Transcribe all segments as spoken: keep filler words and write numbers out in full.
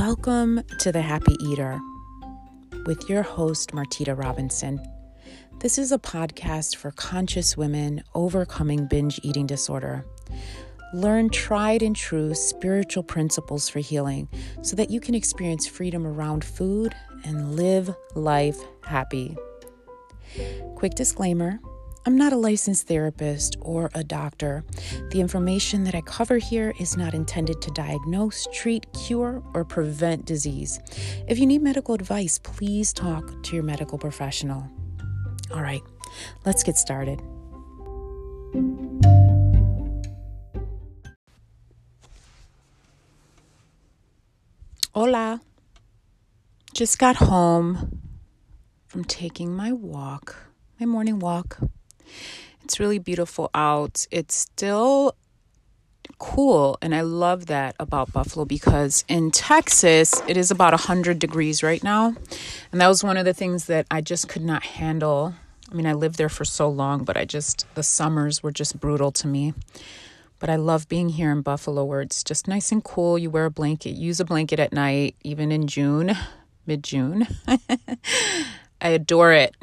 Welcome to The Happy Eater with your host, Martita Robinson. This is a podcast for conscious women overcoming binge eating disorder. Learn tried and true spiritual principles for healing so that you can experience freedom around food and live life happy. Quick disclaimer, I'm not a licensed therapist or a doctor. The information that I cover here is not intended to diagnose, treat, cure, or prevent disease. If you need medical advice, please talk to your medical professional. All right, let's get started. Hola. Just got home from taking my walk, my morning walk. It's really beautiful out. It's still cool, and I love that about Buffalo because in Texas, it is about one hundred degrees right now, and that was one of the things that I just could not handle. I mean, I lived there for so long, but I just, the summers were just brutal to me. But I love being here in Buffalo where it's just nice and cool. You wear a blanket, use a blanket at night, even in June, mid-June. I adore it.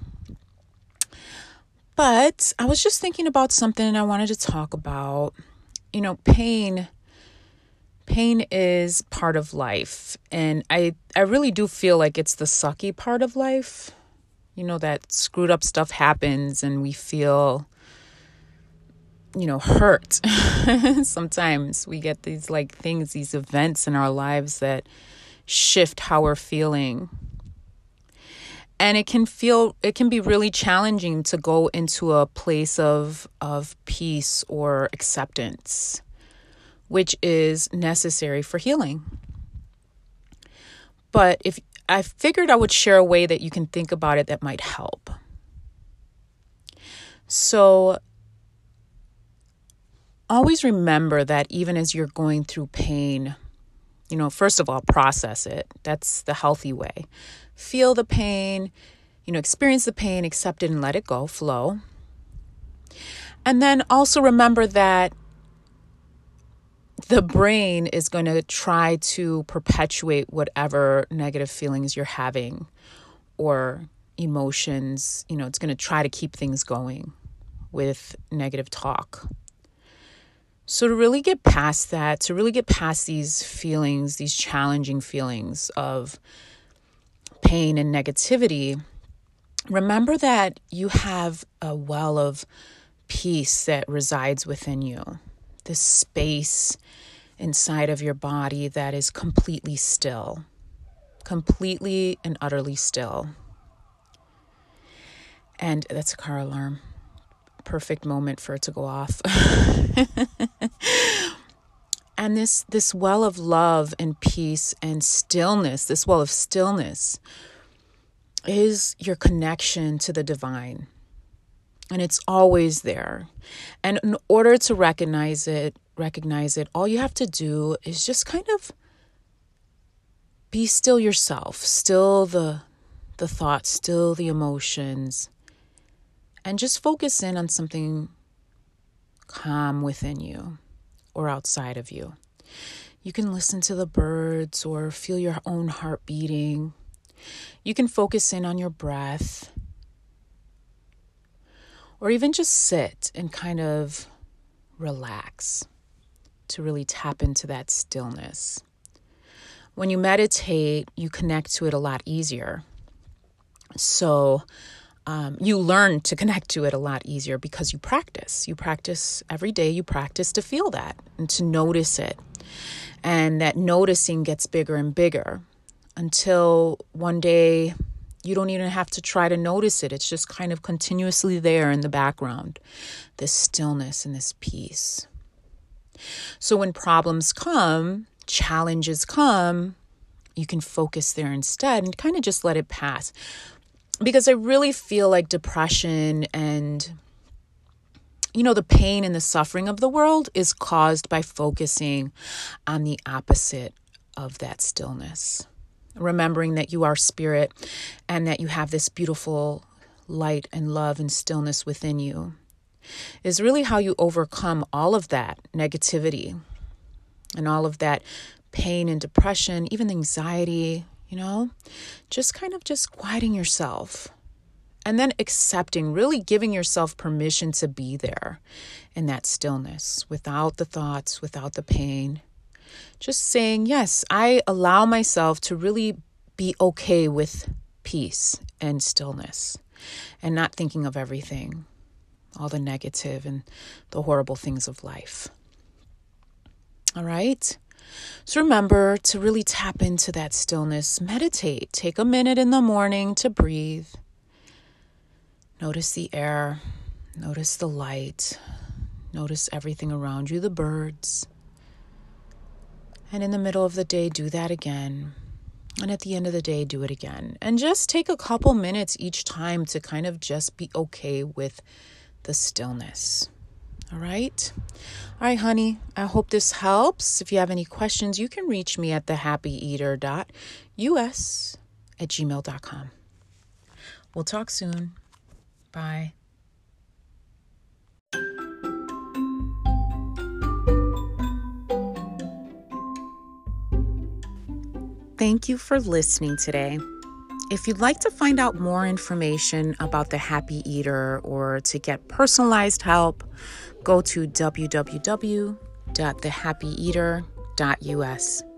But I was just thinking about something I wanted to talk about. You know, pain, pain is part of life. And I, I really do feel like it's the sucky part of life. You know, that screwed up stuff happens and we feel, you know, hurt. Sometimes we get these like things, these events in our lives that shift how we're feeling. And it can feel, it can be really challenging to go into a place of, of peace or acceptance, which is necessary for healing. But if I figured I would share a way that you can think about it that might help. So always remember that even as you're going through pain, you know, first of all, process it. That's the healthy way. Feel the pain, you know, experience the pain, accept it and let it go, flow. And then also remember that the brain is going to try to perpetuate whatever negative feelings you're having or emotions. You know, it's going to try to keep things going with negative talk. So to really get past that, to really get past these feelings, these challenging feelings of pain and negativity, remember that you have a well of peace that resides within you, this space inside of your body that is completely still, completely and utterly still. And that's a car alarm. Perfect moment for it to go off. And this this well of love and peace and stillness, this well of stillness is your connection to the divine. And it's always there. And in order to recognize it, recognize it, all you have to do is just kind of be still yourself, still the the thoughts, still the emotions, and just focus in on something calm within you or outside of you. You can listen to the birds or feel your own heart beating. You can focus in on your breath. Or even just sit and kind of relax to really tap into that stillness. When you meditate, you connect to it a lot easier. So um, you learn to connect to it a lot easier because you practice. You practice every day. You practice to feel that and to notice it. And that noticing gets bigger and bigger until one day you don't even have to try to notice it. It's just kind of continuously there in the background, this stillness and this peace. So when problems come, challenges come, you can focus there instead and kind of just let it pass. Because I really feel like depression and, you know, the pain and the suffering of the world is caused by focusing on the opposite of that stillness. Remembering that you are spirit and that you have this beautiful light and love and stillness within you is really how you overcome all of that negativity and all of that pain and depression, even anxiety, you know, just kind of just quieting yourself and then accepting, really giving yourself permission to be there in that stillness without the thoughts, without the pain. Just saying, yes, I allow myself to really be okay with peace and stillness and not thinking of everything, all the negative and the horrible things of life. All right? So remember to really tap into that stillness. Meditate. Take a minute in the morning to breathe. Notice the air. Notice the light. Notice everything around you, the birds. And in the middle of the day, do that again. And at the end of the day, do it again. And just take a couple minutes each time to kind of just be okay with the stillness. All right? All right, honey, I hope this helps. If you have any questions, you can reach me at the happy eater dot u s at gmail dot com. We'll talk soon. Bye. Thank you for listening today. If you'd like to find out more information about the Happy Eater or to get personalized help, go to w w w dot the happy eater dot u s.